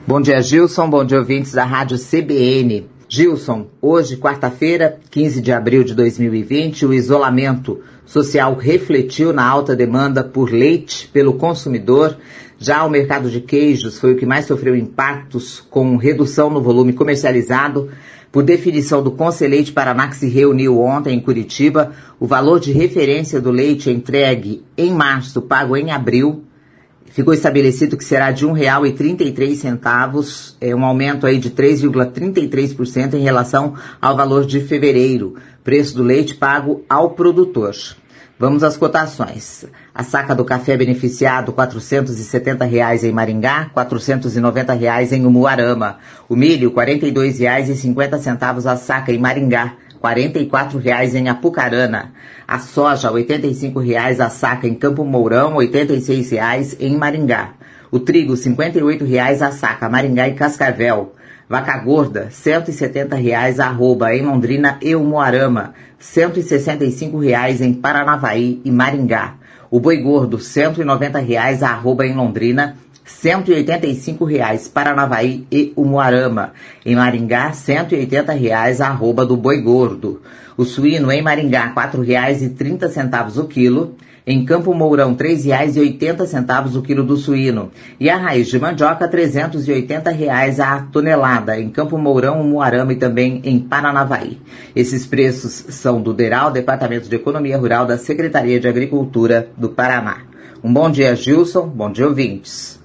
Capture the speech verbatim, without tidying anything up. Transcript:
Bom dia, Gilson. Bom dia, ouvintes da Rádio C B N. Gilson, hoje, quarta-feira, quinze de abril de dois mil e vinte, o isolamento social refletiu na alta demanda por leite pelo consumidor. Já o mercado de queijos foi o que mais sofreu impactos, com redução no volume comercializado. Por definição do Conselheite Paraná, que se reuniu ontem em Curitiba, o valor de referência do leite entregue em março, pago em abril, ficou estabelecido que será de um real e trinta e três centavos, é um aumento aí de três vírgula trinta e três por cento em relação ao valor de fevereiro, preço do leite pago ao produtor. Vamos às cotações. A saca do café beneficiado, quatrocentos e setenta reais em Maringá, quatrocentos e noventa reais em Umuarama. O milho, quarenta e dois reais e cinquenta centavos a saca em Maringá, quarenta e quatro reais em Apucarana. A soja, oitenta e cinco reais a saca em Campo Mourão, oitenta e seis reais em Maringá. O trigo, cinquenta e oito reais a saca, Maringá e Cascavel. Vaca gorda, cento e setenta reais a arroba em Londrina e Umuarama, cento e sessenta e cinco reais em Paranavaí e Maringá. O boi gordo, cento e noventa reais a arroba em Londrina, cento e oitenta e cinco reais Paranavaí e Umuarama. Em Maringá, cento e oitenta reais a arroba do boi gordo. O suíno em Maringá, quatro reais e trinta centavos o quilo. Em Campo Mourão, três reais e oitenta centavos o quilo do suíno. E a raiz de mandioca, trezentos e oitenta reais a tonelada. Em Campo Mourão, Umuarama e também em Paranavaí. Esses preços são do DERAL, Departamento de Economia Rural da Secretaria de Agricultura do Paraná. Um bom dia, Gilson. Bom dia, ouvintes.